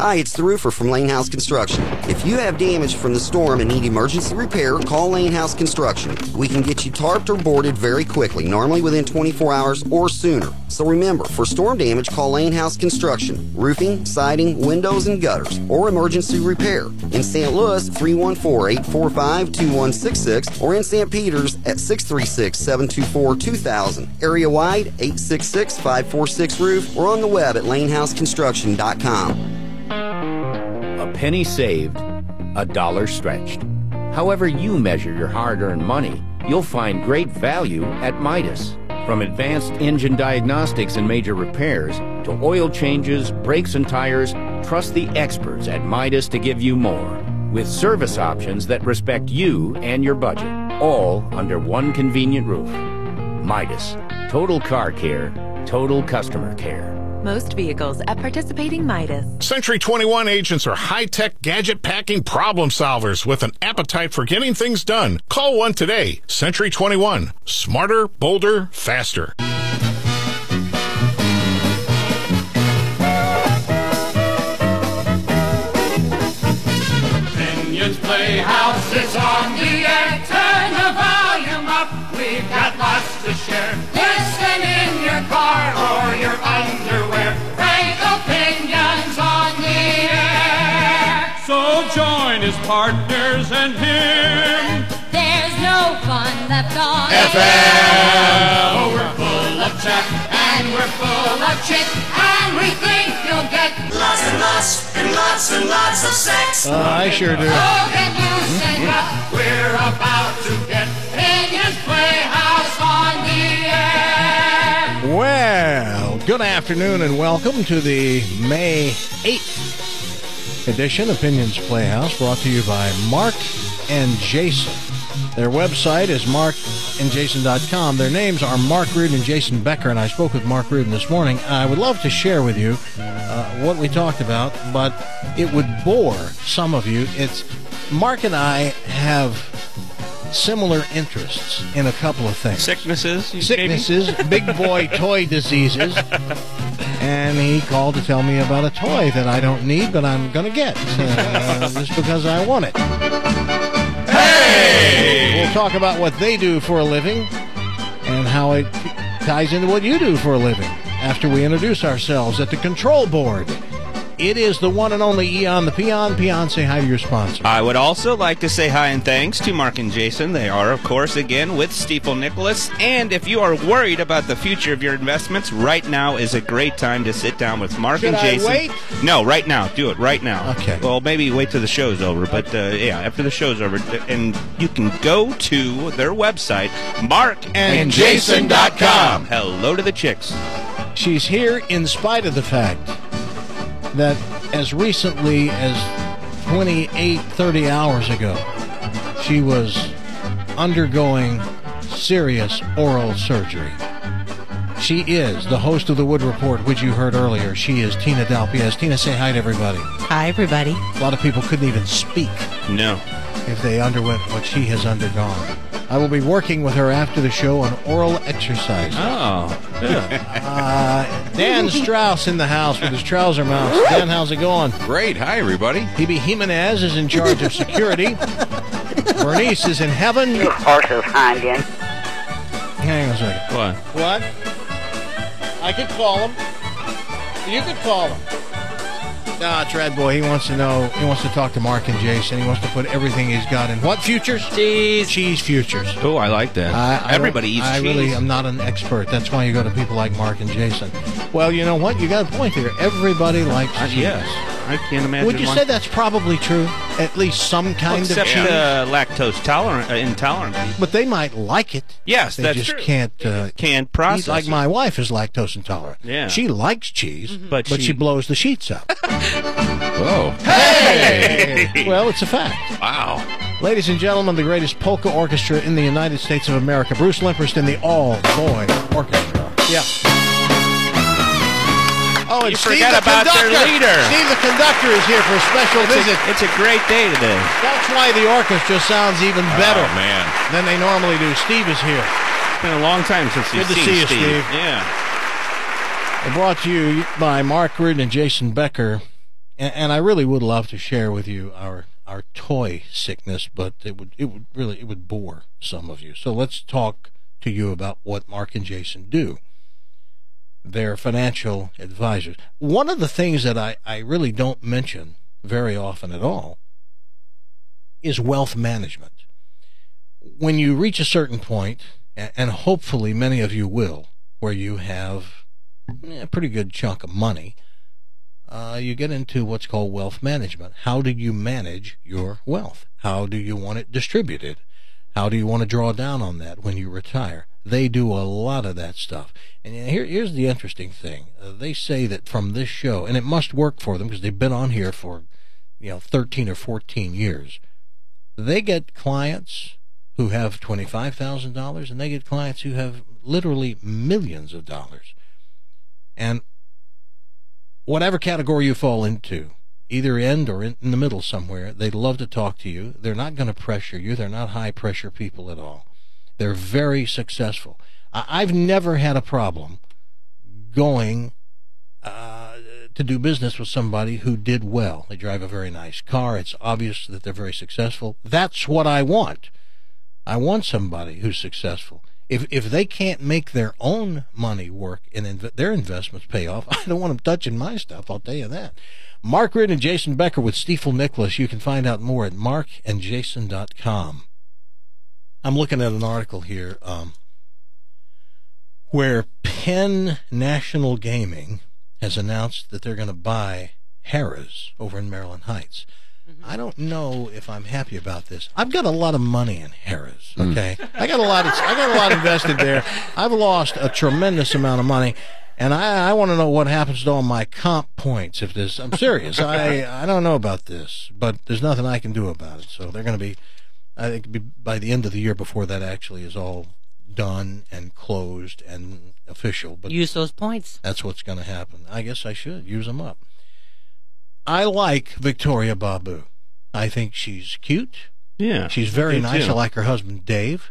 Hi, it's the roofer from Lane House Construction. If you have damage from the storm and need emergency repair, call Lane House Construction. We can get you tarped or boarded very quickly, normally within 24 hours or sooner. So remember, for storm damage, call Lane House Construction. Roofing, siding, windows, and gutters, or emergency repair. In St. Louis, 314-845-2166, or in St. Peters at 636-724-2000. Area-wide, 866-546-ROOF, or on the web at lanehouseconstruction.com. A penny saved, a dollar stretched. However you measure your hard-earned money, you'll find great value at Midas. From advanced engine diagnostics and major repairs to oil changes, brakes and tires, trust the experts at Midas to give you more. With service options that respect you and your budget, all under one convenient roof. Midas. Total car care, total customer care. Most vehicles at participating Midas. Century 21 agents are high-tech, gadget-packing problem solvers with an appetite for getting things done. Call one today. Century 21. Smarter, bolder, faster. Pinion's Playhouse is on the air. Turn the volume up. We've got lots to share. Listen in your car or your underwear. Frank Opinions on the air. So join his partners and him. There's no fun left on FM. Oh, we're full of chat and we're full of chit, and we think you'll get lots and lots and lots and lots of sex. I sure do. Oh, get loose and rough. We're about to get Pinion's Playhouse on the air. Well, good afternoon and welcome to the May 8th edition of Pinion's Playhouse, brought to you by Mark and Jason. Their website is markandjason.com. Their names are Mark Rudin and Jason Becker, and I spoke with Mark Rudin this morning. I would love to share with you what we talked about, but it would bore some of you. Mark and I have similar interests in a couple of things. Sicknesses, big boy toy diseases. And he called to tell me about a toy that I don't need, but I'm going to get just because I want it. Hey! We'll talk about what they do for a living and how it ties into what you do for a living after we introduce ourselves at the control board. It is the one and only Eon the Peon. Peon, say hi to your sponsor. I would also like to say hi and thanks to Mark and Jason. They are, of course, again with Stifel Nicholas. And if you are worried about the future of your investments, right now is a great time to sit down with Mark and Jason. Should I wait? No, right now. Do it right now. Okay. Well, maybe wait till the show's over. But, yeah, after the show's over. And you can go to their website, markandjason.com. Hello to the chicks. She's here in spite of the fact that as recently as 30 hours ago, she was undergoing serious oral surgery. She is the host of the Wood Report, which you heard earlier. She is Tina Dalpiez. Tina, say hi to everybody. Hi, everybody. A lot of people couldn't even speak No. if they underwent what she has undergone. I will be working with her after the show on oral exercises. Oh. Dan Strauss in the house with his trouser mounts. Dan, how's it going? Great. Hi, everybody. Hebe Jimenez is in charge of security. Bernice is in heaven. You horses, Indian. Hang on a second. What? I could call him. You could call him. Nah, Trad Boy, he wants to know, he wants to talk to Mark and Jason. He wants to put everything he's got in what futures? Cheese futures. Oh, I like that. Everybody eats cheese. I really am not an expert. That's why you go to people like Mark and Jason. Well, you know what? You got a point here. Everybody likes cheese. Yes. I can't imagine. Would you say that's probably true? At least some kind of cheese? Except lactose intolerant. But they might like it. Yes, they that's just true. Can't process eat. Like it. my wife is lactose intolerant. Yeah. She likes cheese, but she blows the sheets up. Whoa. Hey! Well, it's a fact. Wow. Ladies and gentlemen, the greatest polka orchestra in the United States of America, Bruce Limperst and the All-Boy Orchestra. Yeah. Oh, and You Steve forgot the about their conductor. leader. Steve the conductor is here for a special visit. It's a great day today. That's why the orchestra sounds even better man. than they normally do. Steve is here. It's been a long time since Good you've to seen see you, Steve. Yeah. Brought to you by Mark Rudin and Jason Becker. And I really would love to share with you our toy sickness, but it would bore some of you. So let's talk to you about what Mark and Jason do. They're financial advisors. One of the things that I really don't mention very often at all is wealth management. When you reach a certain point, and hopefully many of you will, where you have a pretty good chunk of money, you get into what's called wealth management. How do you manage your wealth? How do you want it distributed? How do you want to draw down on that when you retire? They do a lot of that stuff. And here's the interesting thing. They say that from this show, and it must work for them because they've been on here for 13 or 14 years, they get clients who have $25,000, and they get clients who have literally millions of dollars. And whatever category you fall into, either end or in the middle somewhere, they'd love to talk to you. They're not going to pressure you. They're not high-pressure people at all. They're very successful. I've never had a problem going to do business with somebody who did well. They drive a very nice car. It's obvious that they're very successful. That's what I want. I want somebody who's successful. If they can't make their own money work and their investments pay off, I don't want them touching my stuff, I'll tell you that. Mark Reed and Jason Becker with Stifel Nicolaus. You can find out more at markandjason.com. I'm looking at an article here where Penn National Gaming has announced that they're going to buy Harrah's over in Maryland Heights. I don't know if I'm happy about this. I've got a lot of money in Harrah's, okay? I got a lot invested there. I've lost a tremendous amount of money, and I want to know what happens to all my comp points. I'm serious. I don't know about this, but there's nothing I can do about it. So they're going to be, I think, by the end of the year before that actually is all done and closed and official. But use those points. That's what's going to happen. I guess I should use them up. I like Victoria Babu. I think she's cute. Yeah. She's very nice. Too. I like her husband, Dave.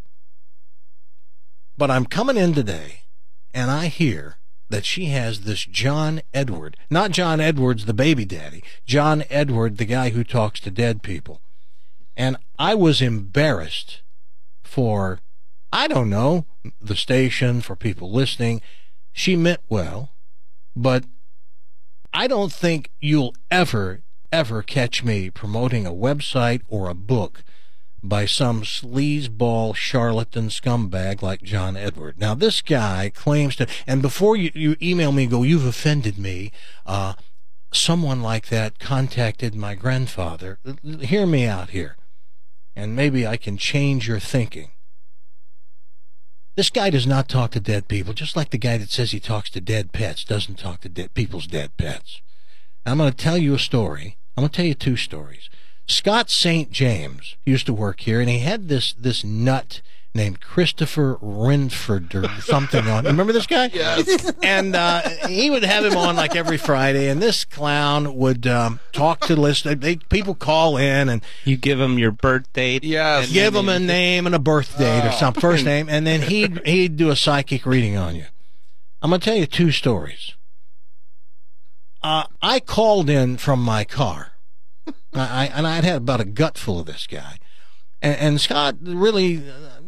But I'm coming in today, and I hear that she has this John Edward. Not John Edwards, the baby daddy. John Edward, the guy who talks to dead people. And I was embarrassed for, I don't know, the station, for people listening. She meant well, but I don't think you'll ever catch me promoting a website or a book by some sleazeball charlatan scumbag like John Edward. Now, this guy claims to, and before you email me and go, you've offended me, someone like that contacted my grandfather. Hear me out here, and maybe I can change your thinking. This guy does not talk to dead people, just like the guy that says he talks to dead pets doesn't talk to people's dead pets. And I'm going to tell you a story. I'm going to tell you two stories. Scott St. James used to work here, and he had this nut named Christopher Renford or something on. Remember this guy? Yes. And he would have him on like every Friday, and this clown would talk to listeners. People call in, and you give them your birth date. Yes. Give them a name and a birth date or some first name, and then he'd do a psychic reading on you. I'm going to tell you two stories. I called in from my car, and I'd had about a gutful of this guy. And Scott really,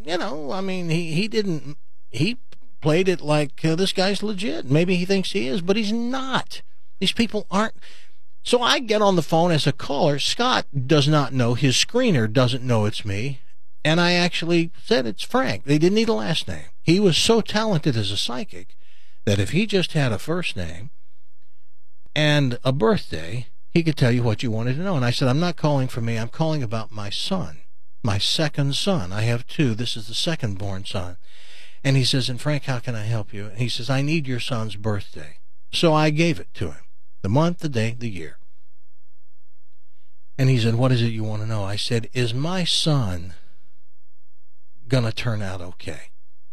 he played it like this guy's legit. Maybe he thinks he is, but he's not. These people aren't. So I get on the phone as a caller. Scott does not know. His screener doesn't know it's me. And I actually said it's Frank. They didn't need a last name. He was so talented as a psychic that if he just had a first name and a birthday, he could tell you what you wanted to know. And I said, I'm not calling for me. I'm calling about my son. My second son. I have two. This is the second born son. And he says, and Frank, how can I help you? And he says, I need your son's birthday. So I gave it to him. The month, the day, the year. And he said, what is it you want to know? I said, is my son going to turn out okay?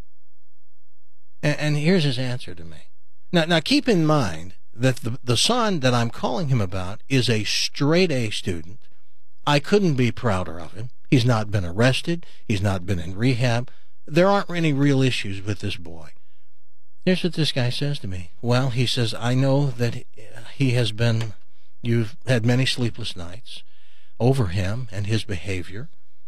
And here's his answer to me. Now keep in mind that the son that I'm calling him about is a straight A student. I couldn't be prouder of him. He's not been arrested. He's not been in rehab. There aren't any real issues with this boy. Here's what this guy says to me. Well, he says, I know that he has been You've had many sleepless nights over him and his behavior.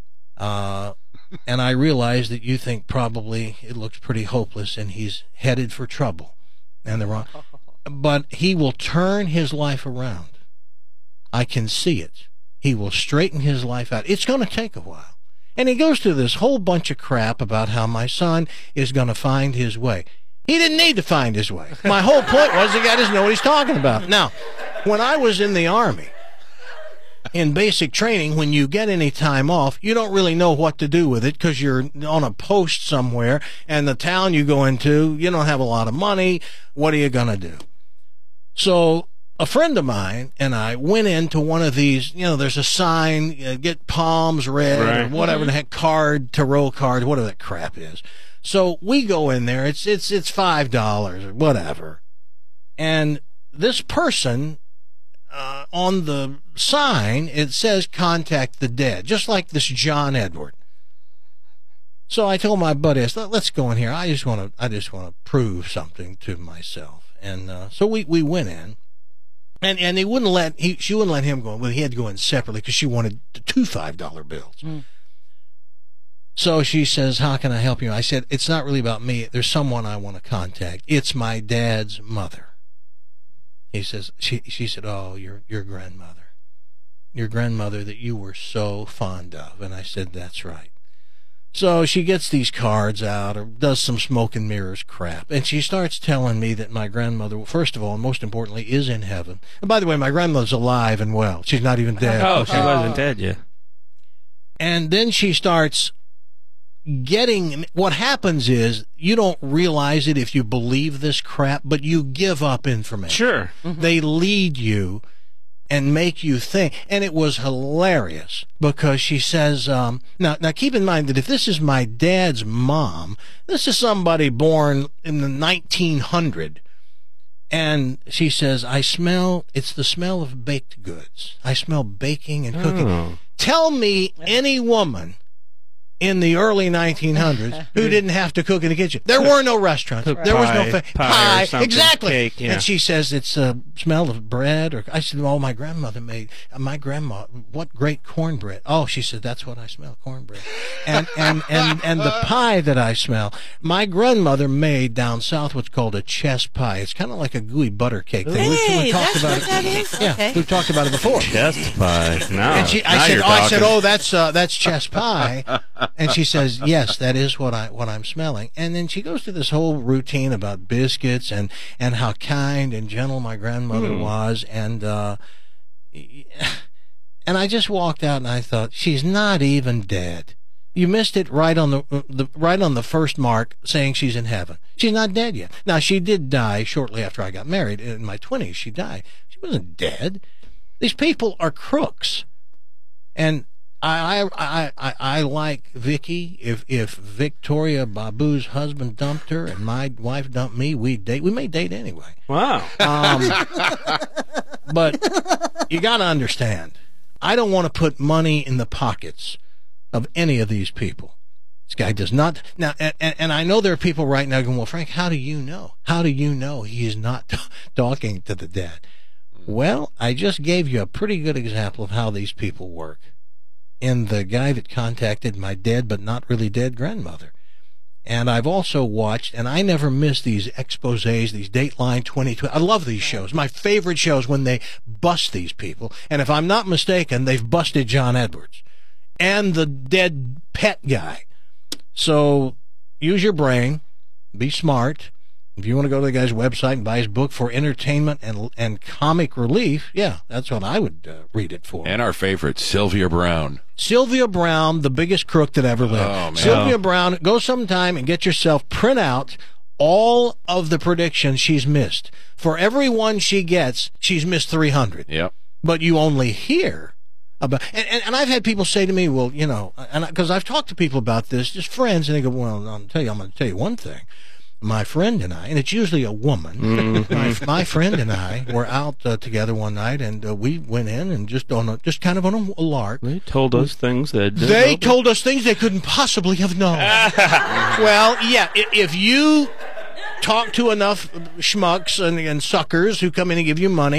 And I realize that you think probably it looks pretty hopeless and he's headed for trouble. And the wrong, but he will turn his life around. I can see it. He will straighten his life out. It's going to take a while. And he goes through this whole bunch of crap about how my son is going to find his way. He didn't need to find his way. My whole point was the guy doesn't know what he's talking about. Now, when I was in the Army, in basic training, when you get any time off, you don't really know what to do with it because you're on a post somewhere, and the town you go into, you don't have a lot of money. What are you going to do? So a friend of mine and I went into one of these, there's a sign, get palms read, or whatever the heck, tarot card, whatever that crap is. So we go in there, it's $5 or whatever. And this person, on the sign, it says contact the dead, just like this John Edward. So I told my buddy, I said, let's go in here. I just want to prove something to myself. And so we went in, and she wouldn't let him go in. Well, he had to go in separately because she wanted two $5 bills. Mm. So she says, how can I help you? I said, it's not really about me. There's someone I want to contact. It's my dad's mother. He says, she said, oh, your grandmother. Your grandmother that you were so fond of. And I said, that's right. So she gets these cards out or does some smoke and mirrors crap. And she starts telling me that my grandmother, first of all, and most importantly, is in heaven. And by the way, my grandmother's alive and well. She's not even dead. Oh, she wasn't dead yet. And then she starts getting, what happens is you don't realize it if you believe this crap, but you give up information. Sure. Mm-hmm. They lead you and make you think. And it was hilarious because she says, now keep in mind that if this is my dad's mom, this is somebody born in the 1900. And she says, it's the smell of baked goods. I smell baking and cooking. Oh. Tell me any woman in the early 1900s who didn't have to cook in the kitchen. There were no restaurants. There was no pie. Exactly. Cake, yeah. And she says it's a smell of bread. Or I said, oh, my grandmother made, what great cornbread. Oh, she said, that's what I smell, cornbread. And the pie that I smell, my grandmother made down south what's called a chess pie. It's kind of like a gooey butter cake thing. Hey, we've talked about it. That is? Yeah, Okay. we've talked about it before. Chess pie. No. And I said, oh, that's chess pie. And she says, yes, that is what I'm smelling. And then she goes through this whole routine about biscuits and how kind and gentle my grandmother was. And I just walked out and I thought, she's not even dead. You missed it right on the first mark saying she's in heaven. She's not dead yet. Now, she did die shortly after I got married. In my 20s, she died. She wasn't dead. These people are crooks. And I like Vicky. If Victoria Babu's husband dumped her and my wife dumped me, we'd date. We may date anyway. Wow. But you got to understand, I don't want to put money in the pockets of any of these people. This guy does not. Now, and I know there are people right now going, well, Frank, how do you know? How do you know he is not talking to the dead? Well, I just gave you a pretty good example of how these people work. In the guy that contacted my dead but not really dead grandmother. And I've also watched, and I never miss these exposés, these Dateline 2020. I love these shows. My favorite shows when they bust these people. And if I'm not mistaken, they've busted John Edwards and the dead pet guy. So use your brain, be smart. If you want to go to the guy's website and buy his book for entertainment and comic relief, yeah, that's what I would read it for. And our favorite, Sylvia Browne. Sylvia Browne, the biggest crook that ever lived. Oh, man. Sylvia Browne, go sometime and get yourself, print out all of the predictions she's missed. For every one she gets, she's missed 300. Yep. But you only hear about, and I've had people say to me, well, and because I've talked to people about this, just friends, and they go, well, I'm going to tell you one thing. My friend and I, and it's usually a woman, my friend and I were out together one night, and we went in and just kind of on a lark. They told us things that told us things they couldn't possibly have known. Well, yeah, if you talk to enough schmucks and suckers who come in and give you money,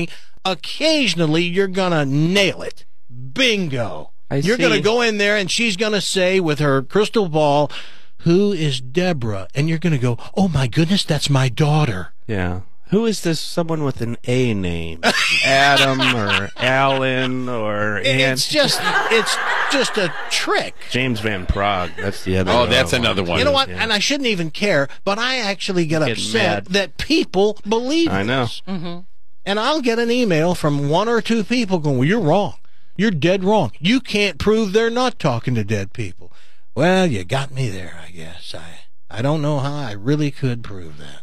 occasionally you're going to nail it. Bingo. You're going to go in there and she's going to say with her crystal ball, "Who is Deborah?" And you're going to go, "Oh my goodness, that's my daughter." Yeah. Who is this? Someone with an A name? Adam or Alan or It's just a trick. James Van Prague. That's the other. Oh, that's another one. You know what? Yeah. And I shouldn't even care, but I actually get upset that people believe this. I know. Mm-hmm. And I'll get an email from one or two people going, "Well, you're wrong. You're dead wrong. You can't prove they're not talking to dead people." Well, you got me there, I guess. I don't know how I really could prove that.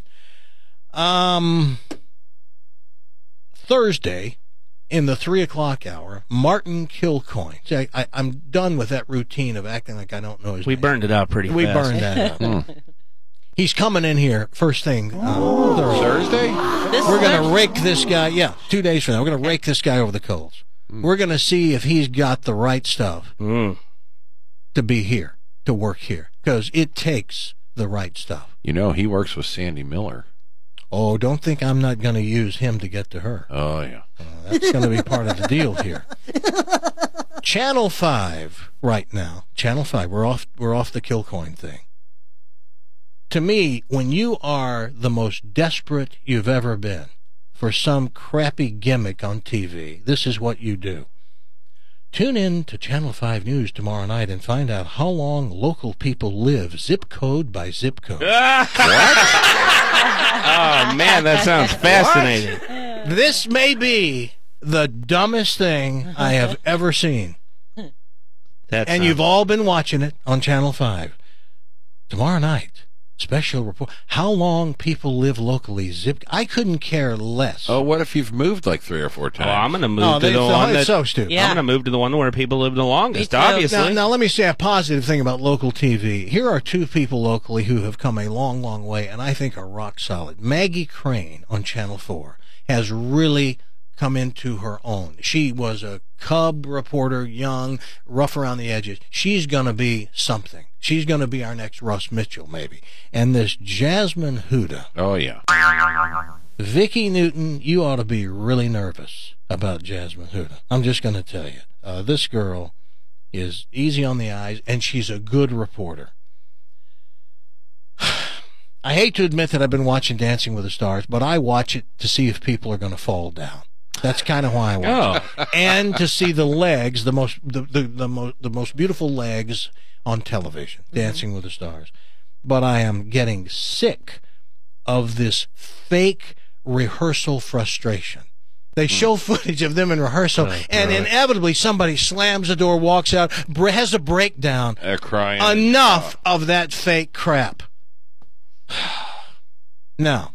Thursday, in the 3 o'clock hour, Martin Kilcoyne. See, I'm done with that routine of acting like I don't know his name. We burned it out pretty fast. We burned that up. He's coming in here first thing Thursday. We're going to rake this guy. Yeah, 2 days from now. We're going to rake this guy over the coals. We're going to see if he's got the right stuff to be here, to work here, because it takes the right stuff. You know, he works with Sandy Miller. Oh, don't think I'm not going to use him to get to her. Oh, yeah. That's going to be part of the deal here. Channel 5 right now. Channel 5. We're off the Kilcoyne thing. To me, when you are the most desperate you've ever been for some crappy gimmick on TV, this is what you do. Tune in to Channel 5 News tomorrow night and find out how long local people live, zip code by zip code. Oh, man, that sounds fascinating. This may the dumbest thing I have ever seen. And you've all been watching it on Channel 5. Tomorrow night, special report. How long people live locally. I couldn't care less. Oh, what if you've moved like 3 or 4 times? Oh, I'm going to move to the one that... so stupid. I'm going to move to the one where people live the longest, obviously. Now, let me say a positive thing about local TV. Here are two people locally who have come a long, long way, and I think are rock solid. Maggie Crane on Channel 4 has really come into her own. She was a cub reporter, young, rough around the edges. She's going to be something. She's going to be our next Russ Mitchell, maybe. And this Jasmine Huda. Oh, yeah. Vicki Newton, you ought to be really nervous about Jasmine Huda. I'm just going to tell you. This girl is easy on the eyes, and she's a good reporter. I hate to admit that I've been watching Dancing with the Stars, but I watch it to see if people are going to fall down. That's kind of why I watch it. And to see the legs, the most beautiful legs on television, Dancing with the Stars. But I am getting sick of this fake rehearsal frustration. They show footage of them in rehearsal, and inevitably somebody slams the door, walks out, has a breakdown. Crying. Enough of that fake crap. Now,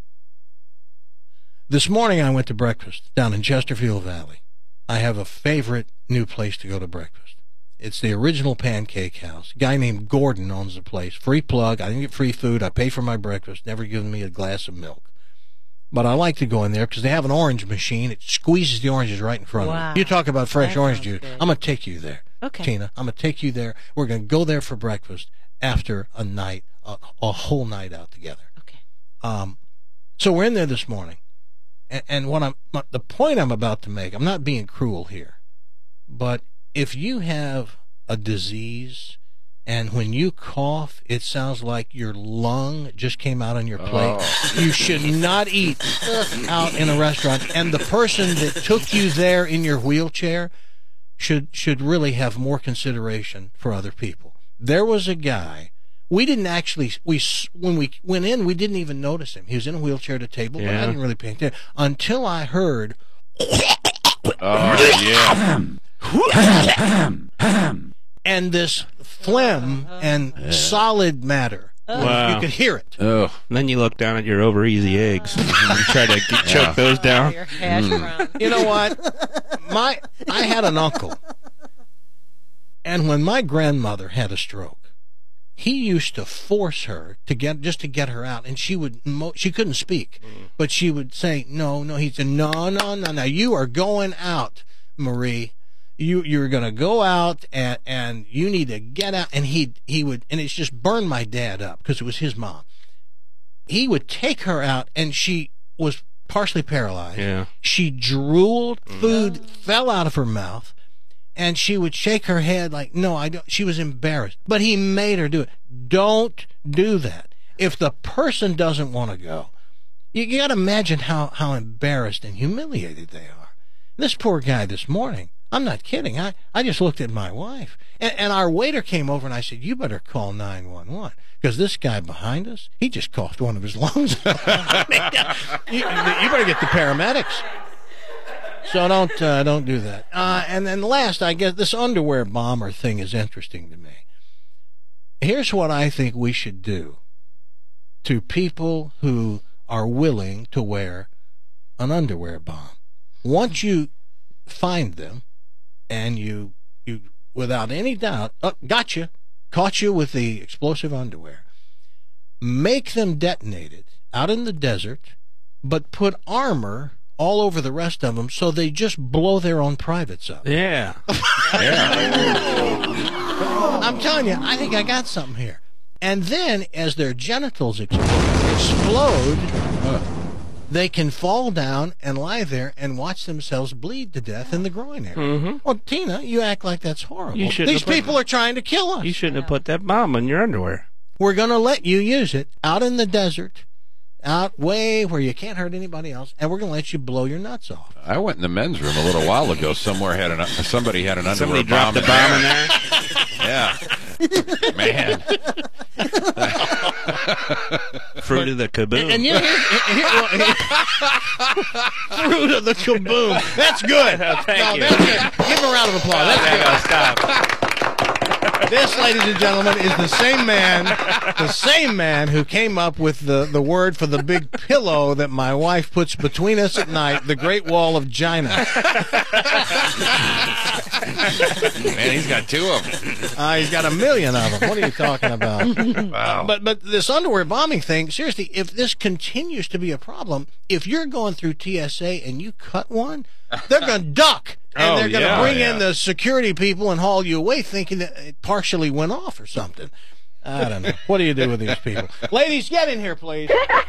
this morning I went to breakfast down in Chesterfield Valley. I have a favorite new place to go to breakfast. It's the Original Pancake House. A guy named Gordon owns the place. Free plug. I didn't get free food. I pay for my breakfast. Never given me a glass of milk. But I like to go in there because they have an orange machine. It squeezes the oranges right in front of you. You talk about fresh orange juice. Good. I'm going to take you there. Okay. Tina, I'm going to take you there. We're going to go there for breakfast after a night, a whole night out together. Okay. So we're in there this morning. And the point I'm about to make, I'm not being cruel here, but if you have a disease and when you cough, it sounds like your lung just came out on your plate, you should not eat out in a restaurant. And the person that took you there in your wheelchair should really have more consideration for other people. There was a guy. We didn't actually, when we went in, we didn't even notice him. He was in a wheelchair at a table, but I didn't really pay attention until I heard. And this phlegm and solid matter. Wow. You could hear it. And then you look down at your over easy eggs and you try to choke those down. You know what? I had an uncle. And when my grandmother had a stroke, he used to force her to get her out, and she couldn't speak, but she would say no. He said no. You are going out, Marie. You're going to go out, and you need to get out. And he would, and it's just burned my dad up because it was his mom. He would take her out, and she was partially paralyzed. Yeah. She drooled, food fell out of her mouth, and she would shake her head like, no, I don't. She was embarrassed. But he made her do it. Don't do that. If the person doesn't want to go, you got to imagine how embarrassed and humiliated they are. This poor guy this morning, I'm not kidding. I just looked at my wife, and our waiter came over, and I said, you better call 911, because this guy behind us, he just coughed one of his lungs. You better get the paramedics. So don't do that. And then last, I guess this underwear bomber thing is interesting to me. Here's what I think we should do to people who are willing to wear an underwear bomb. Once you find them, and you without any doubt, caught you with the explosive underwear, make them detonate it out in the desert, but put armor all over the rest of them so they just blow their own privates up. Yeah. I'm telling you, I think I got something here. And then, as their genitals explode, they can fall down and lie there and watch themselves bleed to death in the groin area. Mm-hmm. Well, Tina, you act like that's horrible. These people are trying to kill us. You shouldn't have put that bomb in your underwear. We're going to let you use it out in the desert, out way where you can't hurt anybody else, and we're going to let you blow your nuts off. I went in the men's room a little while ago. Somebody had an underwear Somebody dropped a bomb in there. Yeah. Man. Fruit of the kaboom. And fruit of the kaboom. That's good. Thank you. That's good. Give him a round of applause. That's good. Stop. This, ladies and gentlemen, is the same man who came up with the word for the big pillow that my wife puts between us at night, the Great Wall of China. Man, he's got 2 of them. He's got 1 million of them. What are you talking about? Wow. But this underwear bombing thing, seriously, if this continues to be a problem, if you're going through TSA and you cut one, they're going to duck. And they're going to bring in the security people and haul you away thinking that it partially went off or something. I don't know. What do you do with these people? Ladies, get in here, please.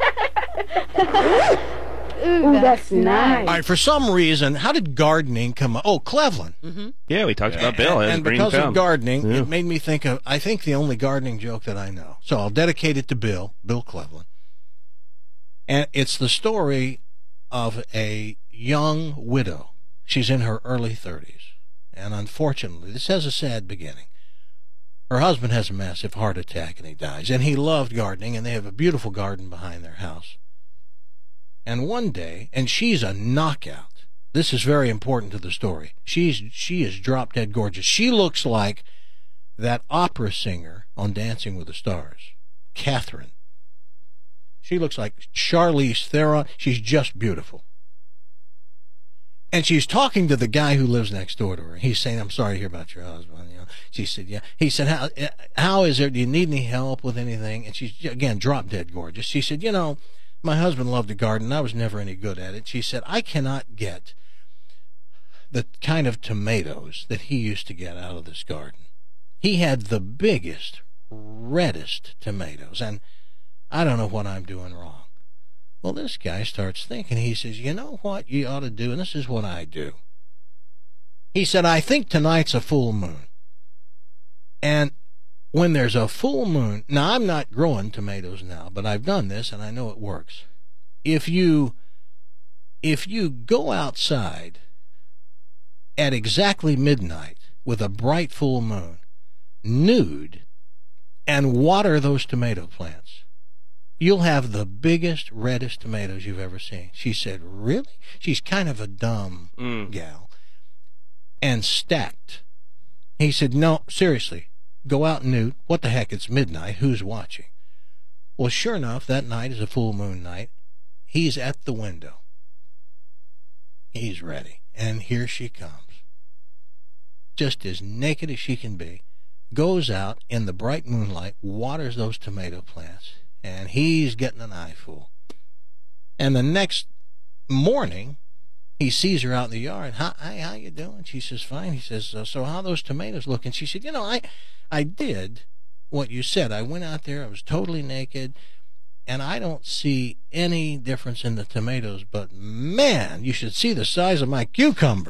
Ooh, that's nice. All right, for some reason, how did gardening come up? Oh, Cleveland. Mm-hmm. Yeah, we talked about Bill. And because of gardening, it made me think of, I think, the only gardening joke that I know. So I'll dedicate it to Bill Cleveland. And it's the story of a young widow. She's in her early 30s. And unfortunately, this has a sad beginning. Her husband has a massive heart attack and he dies. And he loved gardening, and they have a beautiful garden behind their house. And one day, and she's a knockout. This is very important to the story. She is drop dead gorgeous. She looks like that opera singer on Dancing with the Stars, Catherine. She looks like Charlize Theron. She's just beautiful. And she's talking to the guy who lives next door to her. He's saying, "I'm sorry to hear about your husband." You know, she said, "Yeah." He said, "How is it? Do you need any help with anything?" And she's again drop dead gorgeous. She said, "You know, my husband loved to garden. I was never any good at it." She said, "I cannot get the kind of tomatoes that he used to get out of this garden. He had the biggest, reddest tomatoes, and I don't know what I'm doing wrong." Well, this guy starts thinking. He says, "You know what you ought to do?" And this is what I do. He said, "I think tonight's a full moon. And when there's a full moon," now I'm not growing tomatoes now, but I've done this and I know it works. If you go outside at exactly midnight with a bright full moon, nude, and water those tomato plants, you'll have the biggest, reddest tomatoes you've ever seen. She said, "Really?" She's kind of a dumb gal. And stacked. He said, "No, seriously, go out nude. What the heck, it's midnight. Who's watching?" Well, sure enough, that night is a full moon night. He's at the window. He's ready. And here she comes. Just as naked as she can be. Goes out in the bright moonlight, waters those tomato plants. And he's getting an eyeful. And the next morning, he sees her out in the yard. "Hi, how you doing?" She says, "Fine." He says, "So how those tomatoes look?" And she said, "You know, I did what you said. I went out there. I was totally naked. and I don't see any difference in the tomatoes, but man, you should see the size of my cucumber.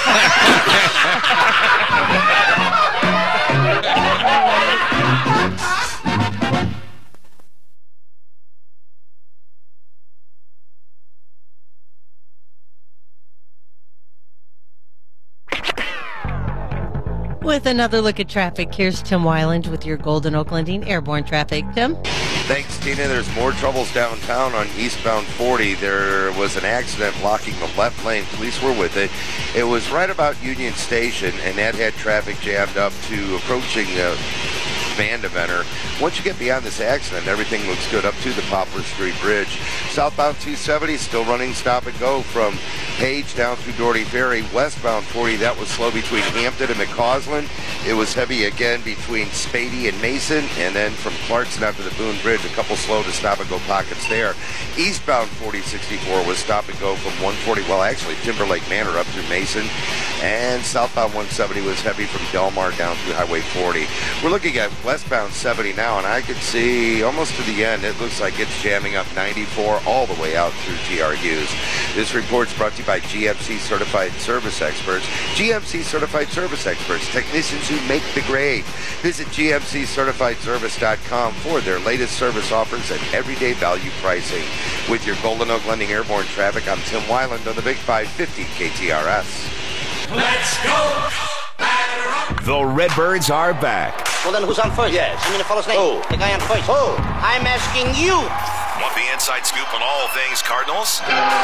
With another look at traffic, here's Tim Weiland with your Golden Oak Lending Airborne traffic. Tim? Thanks, Tina. There's more troubles downtown on eastbound 40. There was an accident blocking the left lane. Police were with it. It was right about Union Station, and that had traffic jammed up to approaching the Vandeventer. Once you get beyond this accident, everything looks good up to the Poplar Street Bridge. Southbound 270 still running stop and go from Page down through Doherty Ferry. Westbound 40, that was slow between Hampton and McCausland. It was heavy again between Spady and Mason, and then from Clarkson out to the Boone Bridge, a couple slow to stop and go pockets there. Eastbound 4064 was stop and go from 140, well actually Timberlake Manor up through Mason, and southbound 170 was heavy from Delmar down through Highway 40. We're looking at westbound 70 now, and I can see almost to the end, it looks like it's jamming up 94 all the way out through TR Hughes. This report's brought to you by GMC Certified Service Experts. GMC Certified Service Experts, technicians who make the grade. Visit GMCCertifiedService.com for their latest service offers and everyday value pricing. With your Golden Oak Lending Airborne traffic, I'm Tim Weiland on the Big 550 KTRS. Let's go! The Redbirds are back. Well, then who's on first? Yes. You mean the fellow's name? Who? The guy on first. Who? I'm asking you. Want the inside scoop on all things Cardinals?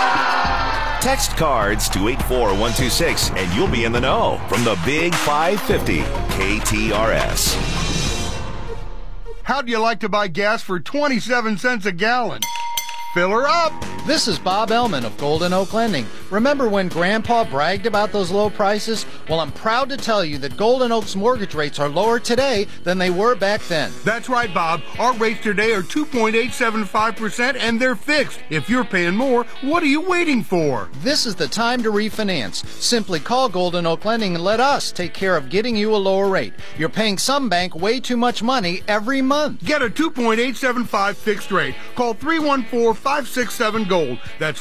Text cards to 84126 and you'll be in the know from the Big 550 KTRS. How'd you like to buy gas for 27 cents a gallon? Fill her up. This is Bob Ellman of Golden Oak Lending. Remember when Grandpa bragged about those low prices? Well, I'm proud to tell you that Golden Oak's mortgage rates are lower today than they were back then. That's right, Bob. Our rates today are 2.875% and they're fixed. If you're paying more, what are you waiting for? This is the time to refinance. Simply call Golden Oak Lending and let us take care of getting you a lower rate. You're paying some bank way too much money every month. Get a 2.875 fixed rate. Call 314-567-GOLD. That's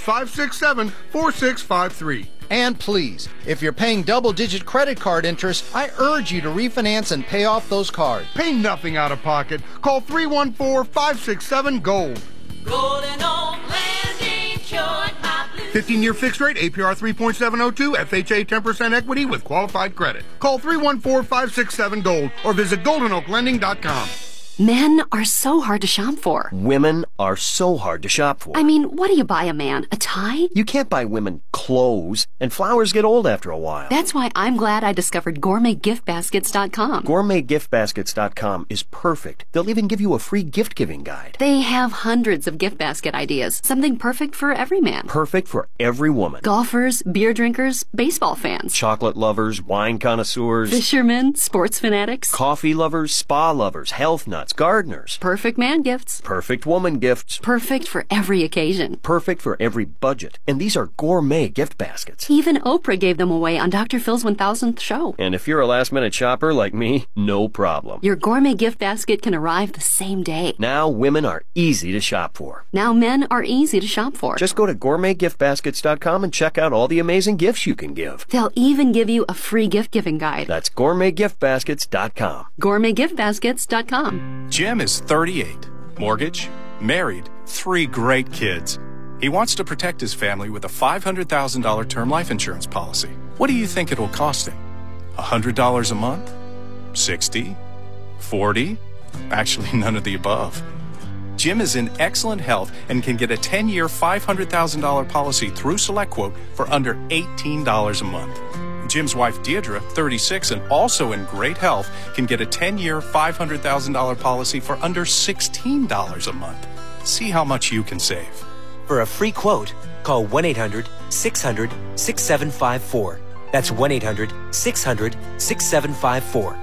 567-4653. And please, if you're paying double-digit credit card interest, I urge you to refinance and pay off those cards. Pay nothing out of pocket. Call 314-567-GOLD. Golden Oak Lending, cured my blues. 15-year fixed rate, APR 3.702, FHA 10% equity with qualified credit. Call 314-567-GOLD or visit GoldenOakLending.com. Men are so hard to shop for. Women are so hard to shop for. I mean, what do you buy a man? A tie? You can't buy women clothes, and flowers get old after a while. That's why I'm glad I discovered GourmetGiftBaskets.com. GourmetGiftBaskets.com is perfect. They'll even give you a free gift-giving guide. They have hundreds of gift basket ideas. Something perfect for every man. Perfect for every woman. Golfers, beer drinkers, baseball fans. Chocolate lovers, wine connoisseurs. Fishermen, sports fanatics. Coffee lovers, spa lovers, health nuts. Gardeners. Perfect man gifts. Perfect woman gifts. Perfect for every occasion. Perfect for every budget. And these are gourmet gift baskets. Even Oprah gave them away on Dr. Phil's 1000th show. And if you're a last-minute shopper like me, no problem. Your gourmet gift basket can arrive the same day. Now women are easy to shop for. Now men are easy to shop for. Just go to GourmetGiftBaskets.com and check out all the amazing gifts you can give. They'll even give you a free gift-giving guide. That's GourmetGiftBaskets.com. GourmetGiftBaskets.com. Jim is 38, mortgage, married, 3 great kids. He wants to protect his family with a $500,000 term life insurance policy. What do you think it will cost him? $100 a month? 60? 40? Actually, none of the above. Jim is in excellent health and can get a 10-year $500,000 policy through SelectQuote for under $18 a month. Jim's wife, Deirdre, 36 and also in great health, can get a 10-year $500,000 policy for under $16 a month. See how much you can save. For a free quote, call 1-800-600-6754. That's 1-800-600-6754.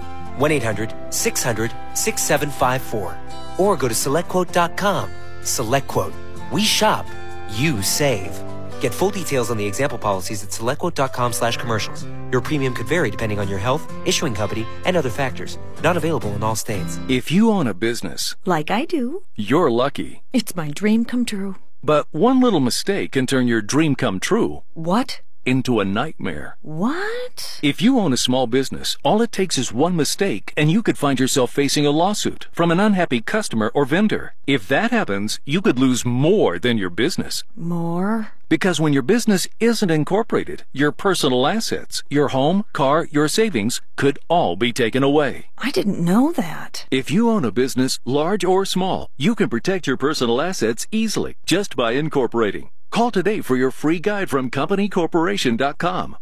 1-800-600-6754. Or go to SelectQuote.com. SelectQuote. We shop. You save. Get full details on the example policies at selectquote.com/commercials. Your premium could vary depending on your health, issuing company, and other factors. Not available in all states. If you own a business, like I do, you're lucky. It's my dream come true. But one little mistake can turn your dream come true. What? Into a nightmare. What? If you own a small business, all it takes is one mistake, and you could find yourself facing a lawsuit from an unhappy customer or vendor. If that happens, you could lose more than your business. More? Because when your business isn't incorporated, your personal assets, your home, car, your savings could all be taken away. I didn't know that. If you own a business, large or small, you can protect your personal assets easily just by incorporating. Call today for your free guide from CompanyCorporation.com.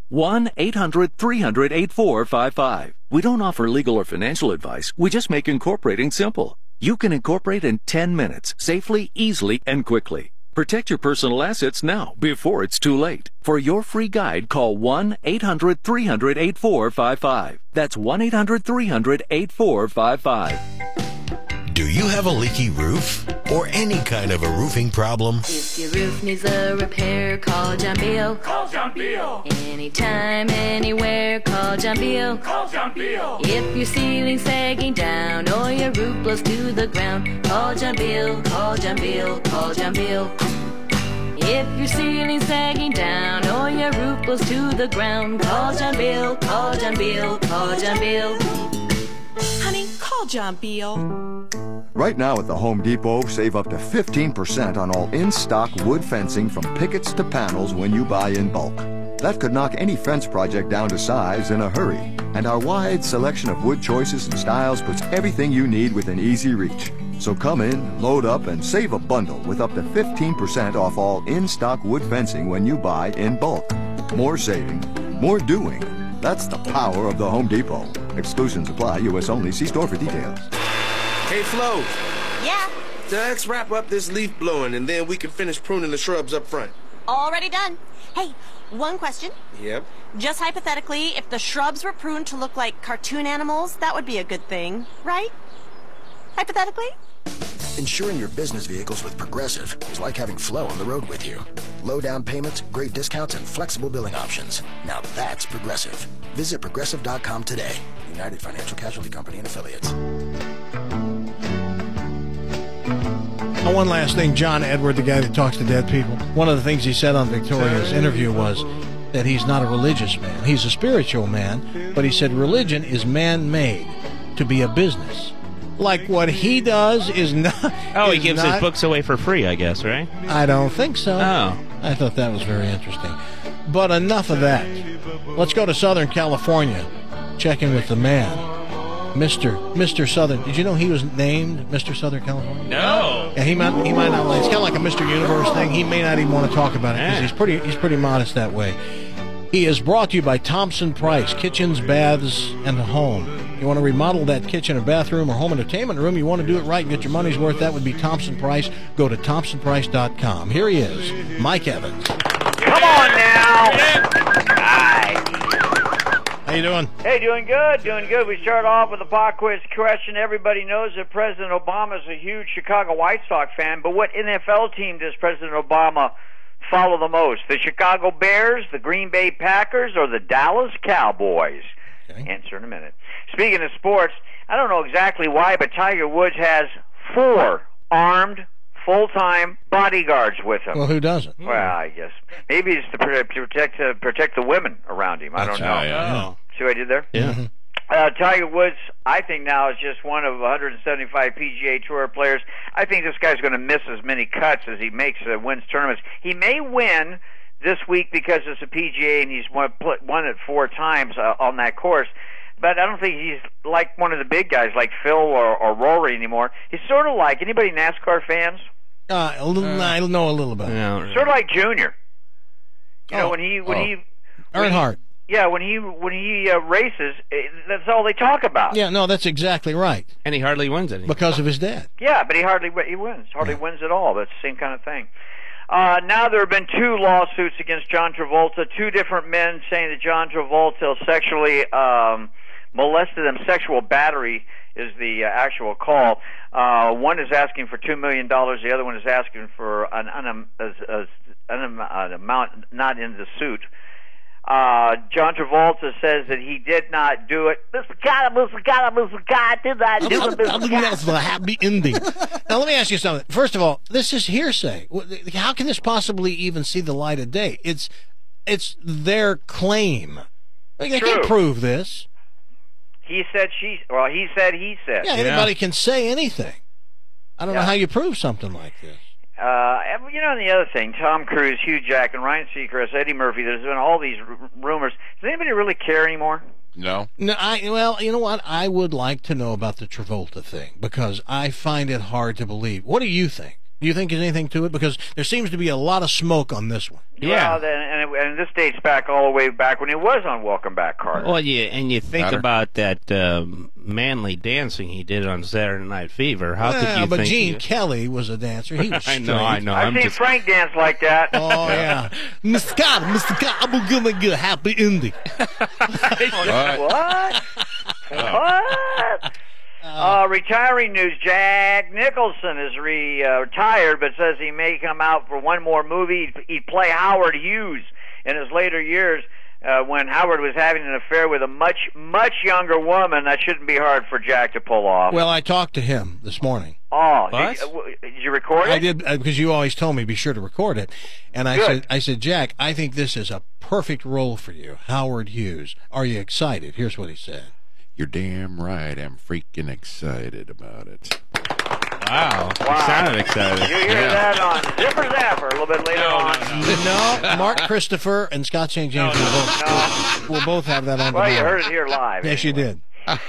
1-800-300-8455. We don't offer legal or financial advice. We just make incorporating simple. You can incorporate in 10 minutes, safely, easily, and quickly. Protect your personal assets now before it's too late. For your free guide, call 1-800-300-8455. That's 1-800-300-8455. Do you have a leaky roof or any kind of a roofing problem? If your roof needs a repair, call John Beal. Call John Beal. Anytime, anywhere, call John Beal. Call John Beal. If your ceiling's sagging down or your roof blows to the ground, call John Beal. Call John Beal. Call John Beal. If your ceiling's sagging down or your roof blows to the ground, call John Beal. Call John Beal. Call John Beal. Honey, call John Beal. Right now at the Home Depot, save up to 15% on all in-stock wood fencing from pickets to panels when you buy in bulk. That could knock any fence project down to size in a hurry. And our wide selection of wood choices and styles puts everything you need within easy reach. So come in, load up, and save a bundle with up to 15% off all in-stock wood fencing when you buy in bulk. More saving, more doing. That's the power of the Home Depot. Exclusions apply. U.S. only. See store for details. Hey, Flo. Yeah? Let's wrap up this leaf blowing, and then we can finish pruning the shrubs up front. Already done. Hey, one question. Yep. Just hypothetically, if the shrubs were pruned to look like cartoon animals, that would be a good thing, right? Hypothetically? Insuring your business vehicles with Progressive is like having Flo on the road with you. Low down payments, great discounts, and flexible billing options. Now that's Progressive. Visit Progressive.com today. United Financial Casualty Company and Affiliates. Oh, one last thing, John Edward, the guy that talks to dead people, one of the things he said on Victoria's interview was that he's not a religious man. He's a spiritual man, but he said religion is man-made to be a business. Like what he does is not... Oh, he gives his books away for free, I guess, right? I don't think so. Oh. I thought that was very interesting. But enough of that. Let's go to Southern California. Check in with the man. Mr. Southern. Did you know he was named Mr. Southern California? No. Yeah, he might not like. It's kind of like a Mr. Universe thing. He may not even want to talk about it because he's pretty modest that way. He is brought to you by Thompson Price, kitchens, baths, and home. You want to remodel that kitchen or bathroom or home entertainment room, you want to do it right and get your money's worth, that would be Thompson Price. Go to thompsonprice.com. Here he is, Mike Evans. Come on now. Hi. How you doing? Hey, doing good. We start off with a pop quiz question. Everybody knows that President Obama is a huge Chicago White Sox fan, but what NFL team does President Obama follow the most? The Chicago Bears, the Green Bay Packers, or the Dallas Cowboys? Okay. Answer in a minute. Speaking of sports, I don't know exactly why, but Tiger Woods has 4 armed full-time bodyguards with him. Well, who doesn't? Well, I guess maybe it's to protect the women around him. I don't know. Yeah. See what I did there? Yeah. Tiger Woods, I think now is just one of 175 PGA Tour players. I think this guy's going to miss as many cuts as he wins tournaments. He may win this week because it's a PGA and he's won it 4 times on that course. But I don't think he's like one of the big guys like Phil or Rory anymore. He's sort of like, anybody NASCAR fans? I know a little bit. Yeah, really. Sort of like Junior. You know, when he Earnhardt. Yeah, when he races, that's all they talk about. Yeah, no, that's exactly right. And he hardly wins anything. Because of his dad. Yeah, but he wins. Hardly wins at all. That's the same kind of thing. Now there have been 2 lawsuits against John Travolta. 2 different men saying that John Travolta sexually molested them. Sexual battery is the actual call. One is asking for $2 million. The other one is asking for amount not in the suit. John Travolta says that he did not do it. Mr. God, did not do it. That's a happy ending. Now, let me ask you something. First of all, this is hearsay. How can this possibly even see the light of day? It's their claim. They can't prove this. He said, he said. Yeah, anybody can say anything. I don't know how you prove something like this. And the other thing, Tom Cruise, Hugh Jackman, Ryan Seacrest, Eddie Murphy, there's been all these rumors. Does anybody really care anymore? No. Well, you know what? I would like to know about the Travolta thing because I find it hard to believe. What do you think? Do you think there's anything to it? Because there seems to be a lot of smoke on this one. Yeah. Well, and this dates back all the way back when he was on Welcome Back, Carter. Well, yeah, and you think about that manly dancing he did on Saturday Night Fever. How could you think? But Gene Kelly was a dancer. He was straight. I know. I've seen Frank dance like that. Oh, yeah. Mr. God, I'm going to get a happy ending. What? Retiring news, Jack Nicholson is retired, but says he may come out for one more movie. He'd play Howard Hughes in his later years when Howard was having an affair with a much, much younger woman. That shouldn't be hard for Jack to pull off. Well, I talked to him this morning. Oh, did you record it? I did, because you always told me be sure to record it. And I said, Jack, I think this is a perfect role for you, Howard Hughes. Are you excited? Here's what he said. You're damn right. I'm freaking excited about it. Wow. You sounded excited. You hear that on Zipper Zapper a little bit later on. No, Mark Christopher and Scott St. James will both have that on. Well, you heard it here live. Yes, you did.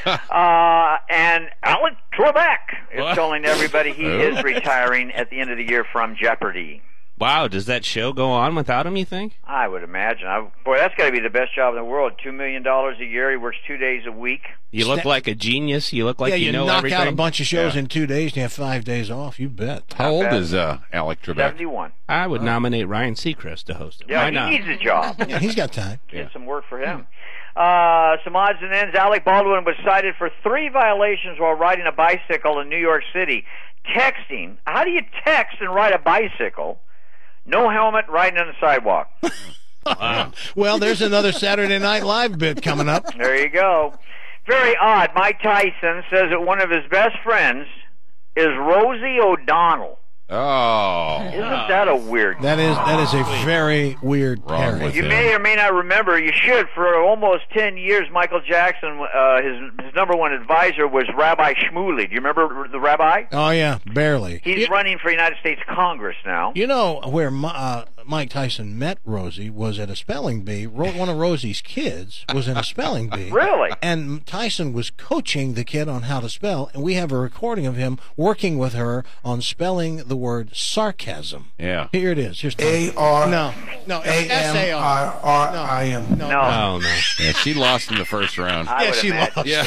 And Alan Trebek is telling everybody he is retiring at the end of the year from Jeopardy. Wow, does that show go on without him, you think? I would imagine. Boy, that's got to be the best job in the world. $2 million a year. He works 2 days a week. You look like a genius. You look like you know knock everything. out a bunch of shows in 2 days and you have 5 days off. You bet. How old is Alec Trebek? 71. I would nominate Ryan Seacrest to host it. Yeah, Why he not? needs a job. Yeah, he's got time. Get some work for him. Some odds and ends. Alec Baldwin was cited for 3 violations while riding a bicycle in New York City. Texting. How do you text and ride a bicycle? No helmet, riding on the sidewalk. Wow. Well, there's another Saturday Night Live bit coming up. There you go. Very odd. Mike Tyson says that one of his best friends is Rosie O'Donnell. Oh. Isn't that a weird That is a very weird pairing. You may or may not remember, you should, for almost 10 years, Michael Jackson, his number one advisor was Rabbi Shmuley. Do you remember the rabbi? Oh, yeah, barely. He's running for United States Congress now. You know where Mike Tyson met Rosie was at a spelling bee. One of Rosie's kids was in a spelling bee. Really? And Tyson was coaching the kid on how to spell, and we have a recording of him working with her on spelling the word sarcasm. Yeah. Here it is. Here's A-R. No, A-M-R-R-I-M. No. Oh, no. Yeah, she lost in the first round. She lost. Yeah.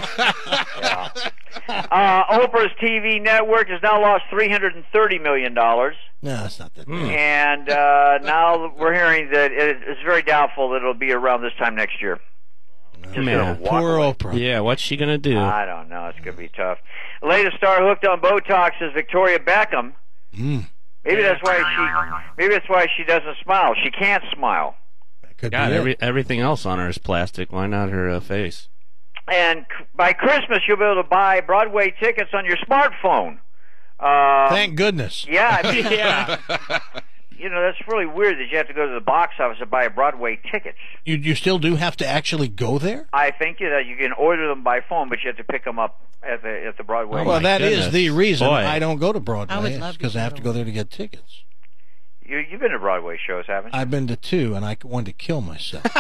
Oprah's TV network has now lost $330 million. No, that's not that bad. And now we're hearing that it's very doubtful that it'll be around this time next year. Man, poor Oprah. Yeah, what's she going to do? I don't know. It's going to be tough. The latest star hooked on Botox is Victoria Beckham. Maybe that's why she doesn't smile. She can't smile. God, everything else on her is plastic. Why not her face? And by Christmas, you'll be able to buy Broadway tickets on your smartphone. Thank goodness. Yeah, I mean, yeah. You know, that's really weird that you have to go to the box office to buy Broadway tickets. You still do have to actually go there? I think that you can order them by phone, but you have to pick them up at the Broadway. Well, that is the reason Boy. I don't go to Broadway. I would love to because I have to go there to get tickets. You've been to Broadway shows, haven't you? I've been to 2, and I wanted to kill myself. You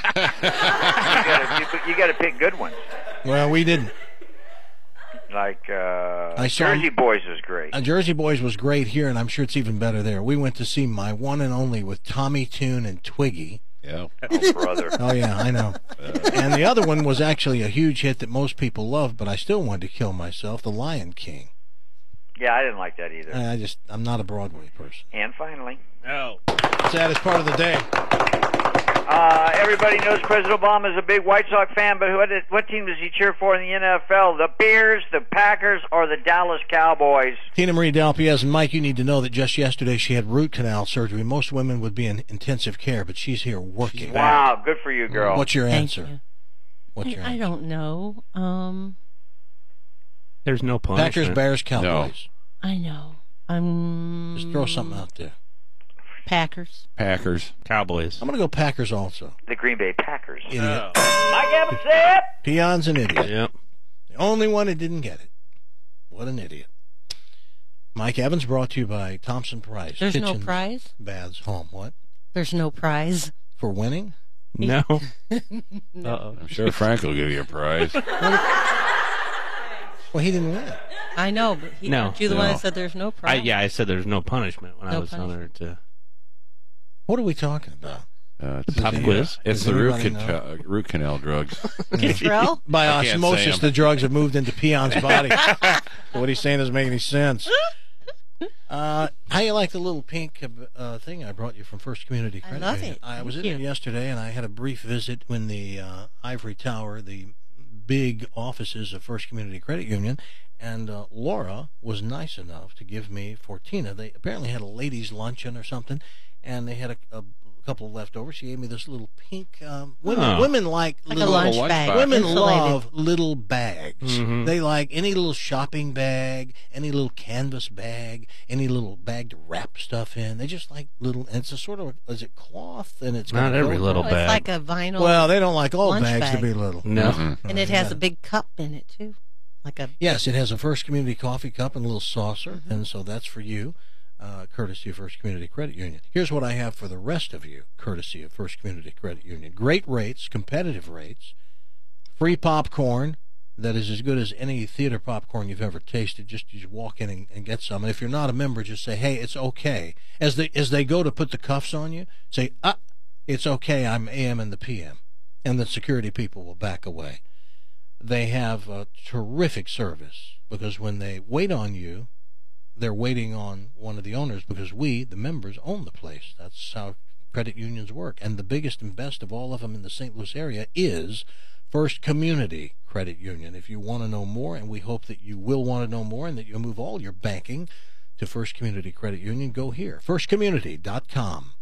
got to pick good ones. Well, we didn't. Like Jersey Boys was great. Jersey Boys was great here, and I'm sure it's even better there. We went to see My One and Only with Tommy Tune and Twiggy. Yeah. Oh, brother. Oh, yeah, I know. And the other one was actually a huge hit that most people loved, but I still wanted to kill myself, The Lion King. Yeah, I didn't like that either. I'm not a Broadway person. And finally. No. Saddest part of the day. Everybody knows President Obama is a big White Sox fan, but what team does he cheer for in the NFL? The Bears, the Packers, or the Dallas Cowboys? Tina Marie Dalpiez, and Mike, you need to know that just yesterday she had root canal surgery. Most women would be in intensive care, but she's here working. Wow, good for you, girl. What's your Thank answer? you. What's your answer? I don't know. There's no punishment. Packers, Bears, Cowboys. I know. Just throw something out there. Packers. Cowboys. I'm going to go Packers also. The Green Bay Packers. Idiot. Mike Evans said it. Peon's an idiot. Yep. The only one who didn't get it. What an idiot. Mike Evans brought to you by Thompson Price. There's Kitchens, no prize? Baths, Home. What? There's no prize. For winning? No. No. Uh-oh. I'm sure Frank will give you a prize. Well, he didn't win. I know, but aren't you the one that said there's no prize? I said there's no punishment when I No was on there to. What are we talking about? It's Pop quiz. It's the root canal drugs. Cantrell? By I can't say osmosis, 'em. the drugs have moved into Peon's body. What he's saying doesn't make any sense. How you like the little pink thing I brought you from First Community Credit love Union? it. I was in Thank there you. yesterday, and I had a brief visit when the Ivory Tower, the big offices of First Community Credit Union, and Laura was nice enough to give me for Tina. They apparently had a ladies' luncheon or something, and they had a couple left over. She gave me this little pink. Women like a lunch bag. Women Insulated. love little bags. Mhm. They like any little shopping bag, any little canvas bag, any little bag to wrap stuff in. They just like little. And it's a sort of, is it cloth? And it's Not got every Velcro. little It's bag. like a vinyl. Well, they don't like all lunch bags bag. to be little. No. Mm-hmm. And it has a big cup in it, too. Like a. Yes, it has a First Community coffee cup and a little saucer, and so that's for you, courtesy of First Community Credit Union. Here's what I have for the rest of you, courtesy of First Community Credit Union. Great rates, competitive rates, free popcorn that is as good as any theater popcorn you've ever tasted. Just you walk in and get some. And if you're not a member, just say, hey, it's okay. As they go to put the cuffs on you, say, it's okay, I'm AM and the PM. And the security people will back away. They have a terrific service because when they wait on you, they're waiting on one of the owners because we, the members, own the place. That's how credit unions work. And the biggest and best of all of them in the St. Louis area is First Community Credit Union. If you want to know more, and we hope that you will want to know more and that you'll move all your banking to First Community Credit Union, go here, firstcommunity.com.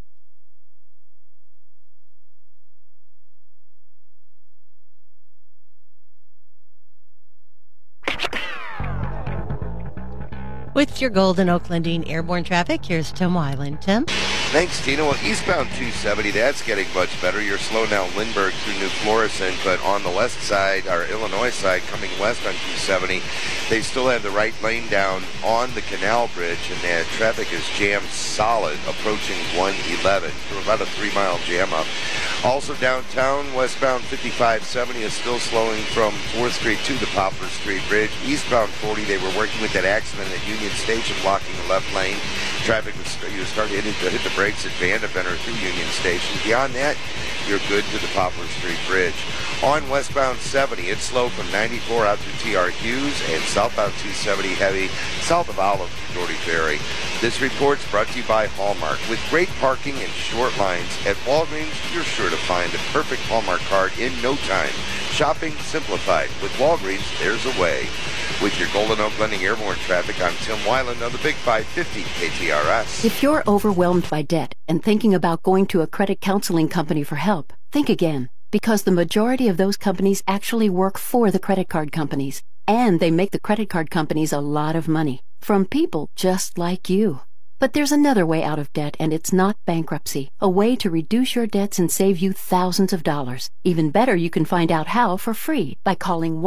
With your Golden Oak Lending airborne traffic, here's Tim Weiland. Tim? Thanks, Tina. Well, eastbound 270, that's getting much better. You're slowing down Lindbergh through New Florissant, but on the west side, our Illinois side, coming west on 270, they still have the right lane down on the Canal Bridge, and that traffic is jammed solid, approaching 111 through about a 3-mile jam up. Also downtown, westbound 5570 is still slowing from 4th Street to the Poplar Street Bridge. Eastbound 40, they were working with that accident at Union Station, blocking the left lane. Traffic was starting to hit the brakes at Vandeventer through Union Station. Beyond that, you're good to the Poplar Street Bridge. On westbound 70, it's slow from 94 out to T.R. Hughes, and southbound 270 heavy south of Olive to Doherty Ferry. This report's brought to you by Hallmark. With great parking and short lines at Walgreens, you're sure to find the perfect Hallmark card in no time. Shopping simplified. With Walgreens, there's a way. With your Golden Oak Lending airborne traffic, I'm Tim Weiland on the Big 550 KTRS. If you're overwhelmed by debt and thinking about going to a credit counseling company for help, think again, because the majority of those companies actually work for the credit card companies, and they make the credit card companies a lot of money from people just like you. But there's another way out of debt, and it's not bankruptcy. A way to reduce your debts and save you thousands of dollars. Even better, you can find out how for free by calling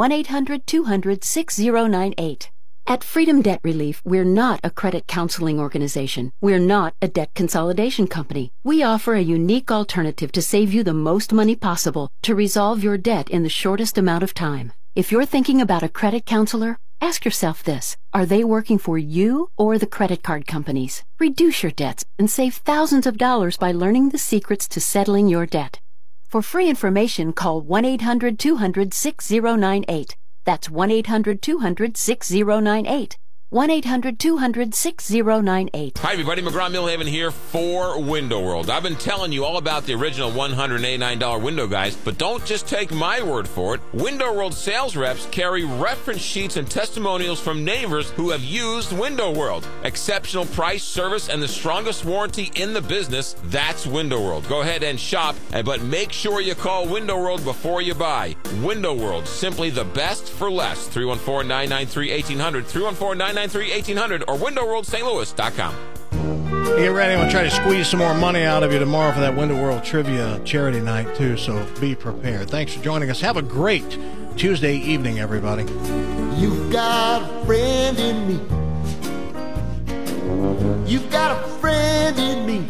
1-800-200-6098. At Freedom Debt Relief, we're not a credit counseling organization. We're not a debt consolidation company. We offer a unique alternative to save you the most money possible to resolve your debt in the shortest amount of time. If you're thinking about a credit counselor, ask yourself this: are they working for you or the credit card companies? Reduce your debts and save thousands of dollars by learning the secrets to settling your debt. For free information, call 1-800-200-6098. That's 1-800-200-6098. 1-800-200-6098. Hi, everybody. McGraw Millhaven here for Window World. I've been telling you all about the original $189 window guys, but don't just take my word for it. Window World sales reps carry reference sheets and testimonials from neighbors who have used Window World. Exceptional price, service, and the strongest warranty in the business. That's Window World. Go ahead and shop, but make sure you call Window World before you buy. Window World, simply the best for less. 314-993-1800, 314-993-1800, or windowworldstlouis.com. Get ready. I'm going to try to squeeze some more money out of you tomorrow for that Window World Trivia charity night, too, so be prepared. Thanks for joining us. Have a great Tuesday evening, everybody. You've got a friend in me. You've got a friend in me.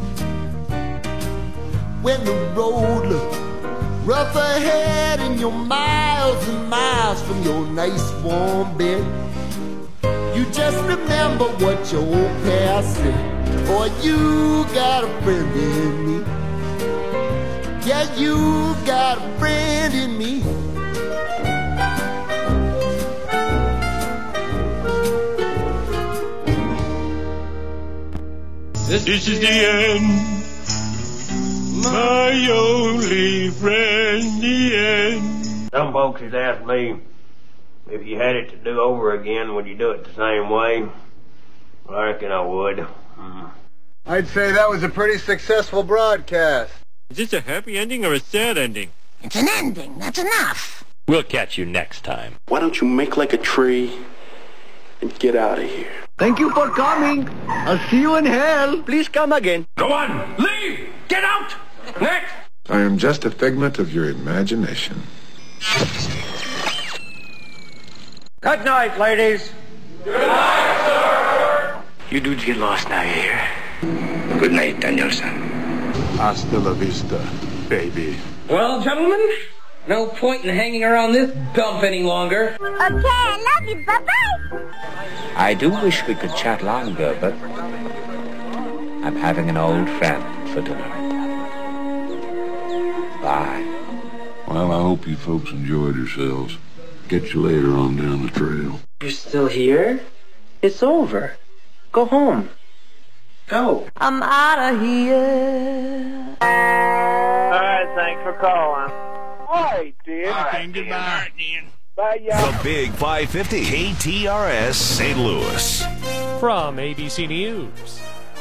When the road looks rough ahead and you're miles and miles from your nice warm bed, you just remember what your old past said. Boy, you got a friend in me. Yeah, you got a friend in me. This is the end, my only friend, the end. Some folks has asked me, if you had it to do over again, would you do it the same way? Well, I reckon I would. I'd say that was a pretty successful broadcast. Is this a happy ending or a sad ending? It's an ending. That's enough. We'll catch you next time. Why don't you make like a tree and get out of here? Thank you for coming. I'll see you in hell. Please come again. Go on, leave, get out, next. I am just a figment of your imagination. Good night, ladies. Good night, sir. You dudes get lost now, you hear? Good night, Danielson. Hasta la vista, baby. Well, gentlemen, no point in hanging around this dump any longer. Okay, I love you. Bye-bye. I do wish we could chat longer, but I'm having an old friend for dinner. Bye. Well, I hope you folks enjoyed yourselves. Get you later on down the trail. You're still here? It's over. Go home. Go. I'm out of here. All right, thanks for calling. All right, Dan. All right, goodbye. Bye, y'all. The Big 550 KTRS St. Louis. From ABC News.